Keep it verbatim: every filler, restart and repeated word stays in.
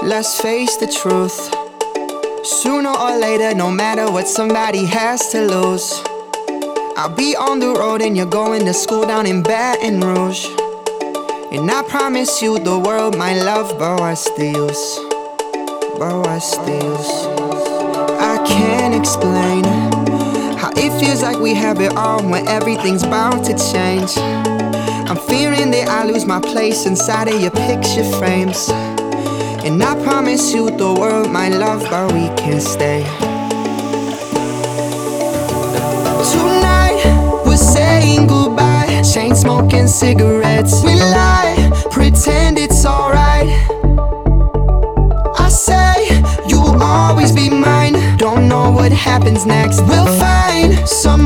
let's face the truth. Sooner or later, no matter what, somebody has to lose. I'll be on the road and you're going to school down in Baton Rouge. And I promise you the world, my love, but what's the use? But what's the use? I can't explain how it feels like we have it all when everything's bound to change. I'm fearing that I lose my place inside of your picture frames. And I promise you the world, my love, but we can't stay. Tonight, we're saying goodbye. Chain smoking cigarettes. We lie, pretend it's alright. I say, you'll always be mine. Don't know what happens next. We'll find some